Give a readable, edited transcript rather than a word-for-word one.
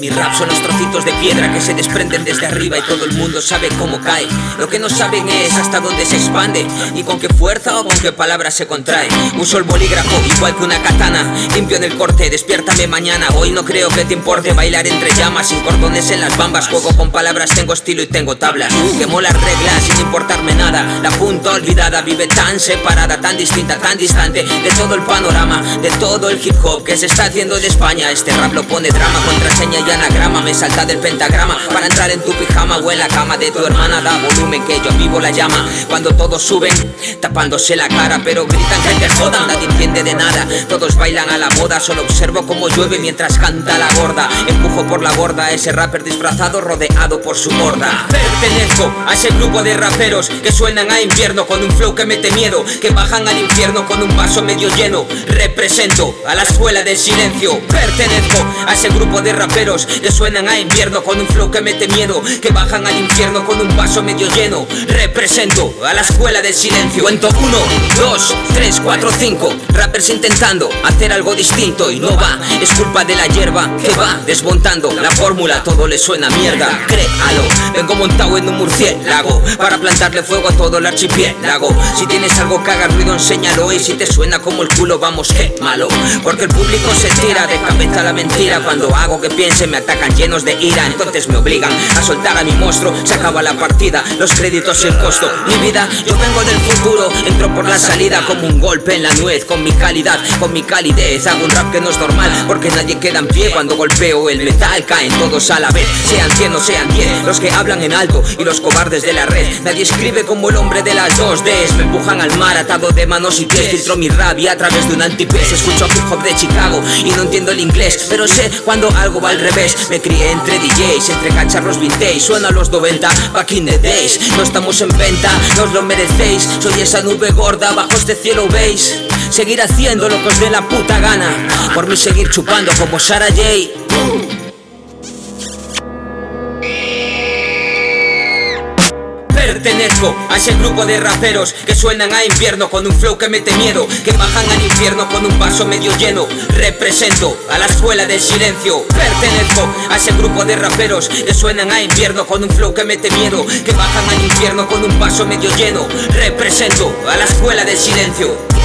Mis raps son los trocitos de piedra que se desprenden desde arriba y todo el mundo sabe cómo cae. Lo que no saben es hasta dónde se expande y con qué fuerza o con qué palabras se contrae. Uso el bolígrafo igual que una katana, limpio en el corte, despiértame mañana. Hoy no creo que te importe bailar entre llamas, sin cordones en las bambas. Juego con palabras, tengo estilo y tengo tablas. Quemo las reglas sin importarme nada. La punta olvidada vive tan separada, tan distinta, tan distante de todo el panorama, de todo el hip hop que se está haciendo en España. Este rap lo pone drama, contraseña y anagrama. Me salta del pentagrama para entrar en tu pijama o en la cama de tu hermana. Da volumen que yo vivo la llama. Cuando todos suben tapándose la cara, pero gritan que te jodan, nadie entiende de nada. Todos bailan a la moda, solo observo cómo llueve mientras canta la gorda. Empujo por la borda a ese rapper disfrazado rodeado por su horda. Pertenezco a ese grupo de raperos que suenan a invierno con un flow que mete miedo, que bajan al infierno con un vaso medio lleno. Represento a la escuela del silencio. Pertenezco a ese grupo de raperos que suenan a invierno con un flow que mete miedo, que bajan al infierno con un vaso medio lleno. Represento a la escuela del silencio. Cuento 1, 2, 3, 4, 5. Rappers intentando hacer algo distinto y no va. Es culpa de la hierba que va desmontando la fórmula, todo le suena mierda. Créalo, vengo montado en un murciélago para plantarle fuego a todo el archipiélago. Si tienes algo que haga ruido, enséñalo, y si te suena como el culo, vamos, quémalo. Porque el público se tira de cabeza la mentira. Cuando hago que piense me atacan llenos de ira, entonces me obligan a soltar a mi monstruo. Se acaba la partida, los créditos y el costo. Mi vida, yo vengo del futuro, entro por la salida como un golpe en la nuez. Con mi calidad, con mi calidez, hago un rap que no es normal, porque nadie queda en pie cuando golpeo el metal. Caen todos a la vez, sean 100 o sean 10 los que hablan en alto y los cobardes de la red. Nadie escribe como el hombre de las 2Ds. Me empujan al mar atado de manos y pies. Filtro mi rabia a través de un antipez. Escucho hip hop de Chicago y no entiendo el inglés, pero sé cuando algo va al revés. Me crié entre DJs, entre cacharros vintage. Suena a los 90, back in the days. No estamos en venta, no os lo merecéis. Soy esa nube gorda bajo este cielo, veis. Seguir haciendo lo que os dé la puta gana, por mí seguir chupando como Sarah J. Pertenezco a ese grupo de raperos que suenan a invierno con un flow que mete miedo, que bajan al infierno con un vaso medio lleno. Represento a la escuela del silencio. Pertenezco a ese grupo de raperos que suenan a invierno con un flow que mete miedo, que bajan al infierno con un vaso medio lleno. Represento a la escuela del silencio.